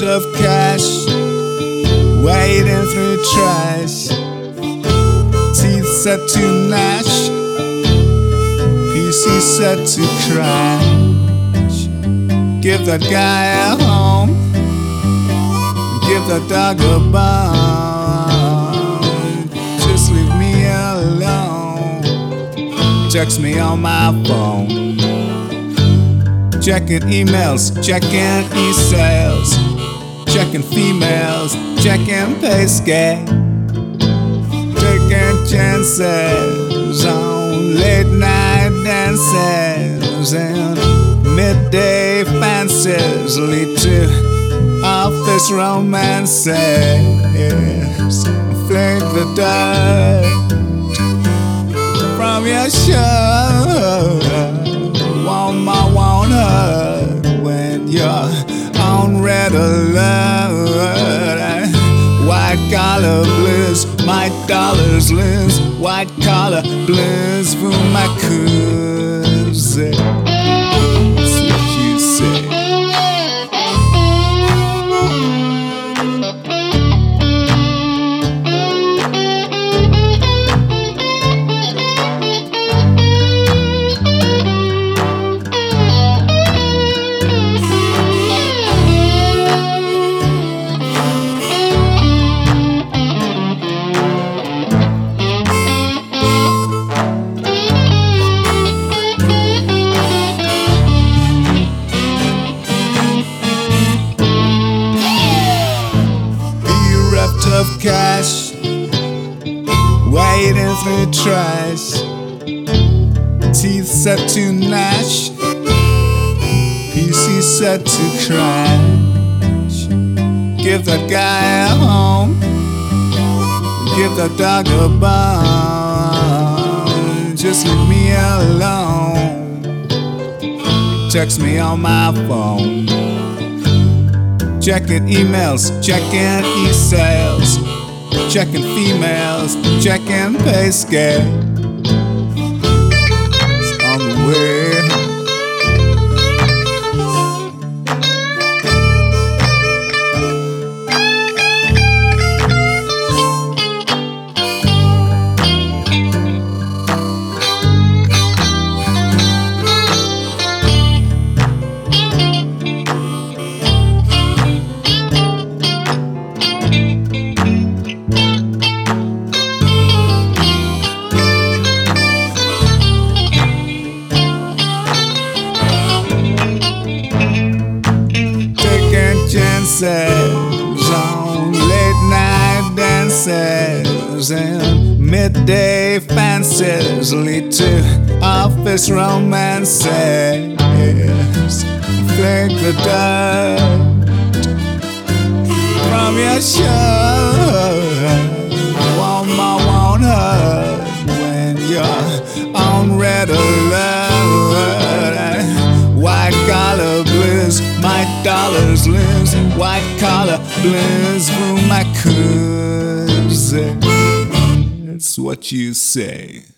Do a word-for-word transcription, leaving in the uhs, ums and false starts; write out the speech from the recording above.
of cash, wading through trash, teeth set to gnash, P C set to crash. Give that guy a home, give that dog a bone. Just leave me alone. Text me on my phone. Checking emails, checking e-sales, checking females, checking pay scale, taking chances on late night dances and midday fancies lead to office romances. Flick the dirt from your shirt. Want my want her when you're on red alert. White collar blues, my dollars lose. White collar blues for my cousin. That's what you say. Of cash, wading through trash, teeth set to gnash, P C set to crash. Give that guy a home, give that dog a bone. Just leave me alone. Text me on my phone. Checking emails, checking e-sales, checking females, checking pay scale. It's on the way. Chances on late night dances and midday fancies lead to office romances. Flick the dirt from your shirt. Want my want her when you're on red alert. White collar blues, my dollars lose. White collar blues for my cousin. That's what you say.